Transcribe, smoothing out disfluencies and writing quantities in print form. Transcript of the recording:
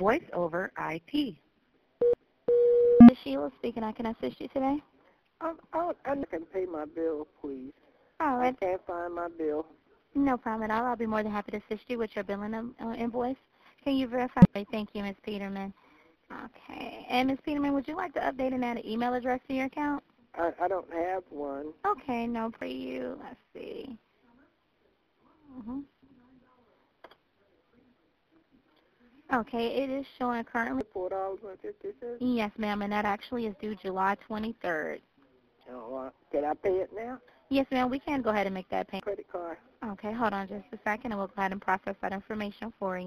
Voice over IP. This is Sheila speaking. I can assist you today. I can pay my bill, please. All I right. can't find my bill. No problem at all. I'll be more than happy to assist you with your billing invoice. Can you verify? Thank you, Ms. Peterman. Okay. And Ms. Peterman, would you like to update and add an email address to your account? I don't have one. Okay, no for you. Let's see. Okay, it is showing currently. $4.50. Yes, ma'am, and that actually is due July 23rd. Oh, can I pay it now? Yes, ma'am, we can go ahead and make that payment. Credit card. Okay, hold on just a second, and we'll go ahead and process that information for you.